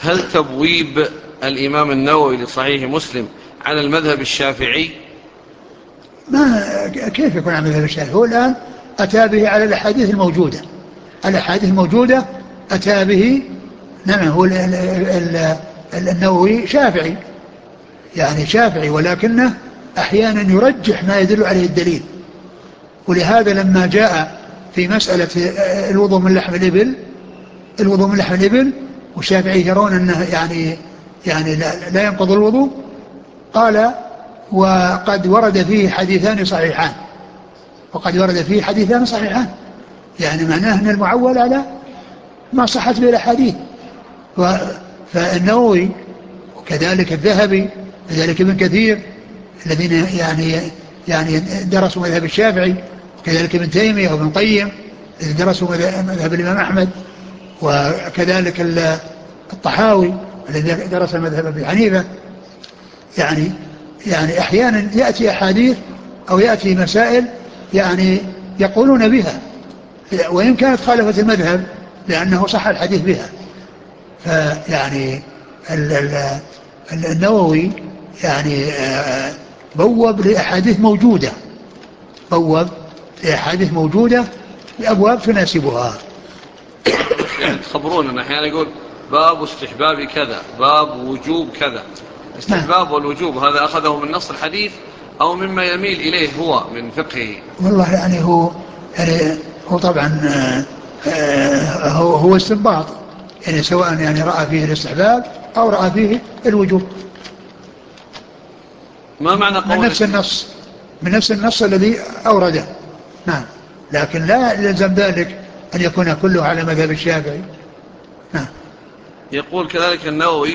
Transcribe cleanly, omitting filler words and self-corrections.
هل تبويب الإمام النووي لصحيح مسلم على المذهب الشافعي؟ ما كيف يكون على المذهب الشافعي؟ هو الآن أتى به على الأحاديث الموجودة، الأحاديث الموجودة أتى به. نعم، هو النووي شافعي، يعني شافعي، ولكنه أحيانا يرجح ما يدل عليه الدليل. ولهذا لما جاء في مسألة الوضوء من لحم الإبل، الوضوء من لحم الإبل، والشافعي يرون أنه يعني لا ينقض الوضوء، قال وقد ورد فيه حديثان صحيحان، وقد ورد فيه حديثان صحيحان، يعني معناه أن المعول على ما صحت به الأحاديث. فالنووي وكذلك الذهبي وكذلك ابن كثير الذين يعني درسوا مذهب الشافعي، وكذلك ابن تيمية وابن قيم الذين درسوا مذهب الإمام أحمد، وكذلك الطحاوي الذي درس مذهب أبي حنيفة. يعني أحيانا يأتي أحاديث أو يأتي مسائل يعني يقولون بها وإن كانت خالفت المذهب لأنه صح الحديث بها. فيعني النووي يعني بوب لأحاديث موجودة، بوب لأحاديث موجودة بأبواب تناسبها. يعني تخبروننا أحيانا يقول باب استحباب كذا، باب وجوب كذا. استحباب والوجوب هذا أخذه من نص الحديث أو مما يميل إليه هو من فقهه؟ والله يعني هو طبعا هو استنباط، يعني سواء يعني رأى فيه الاستحباب أو رأى فيه الوجوب. ما معنى قول من نفس النص الذي أورده. نعم، لكن لا يلزم ذلك أن يكون كله على مذهب الشافعي. نعم. يقول كذلك النووي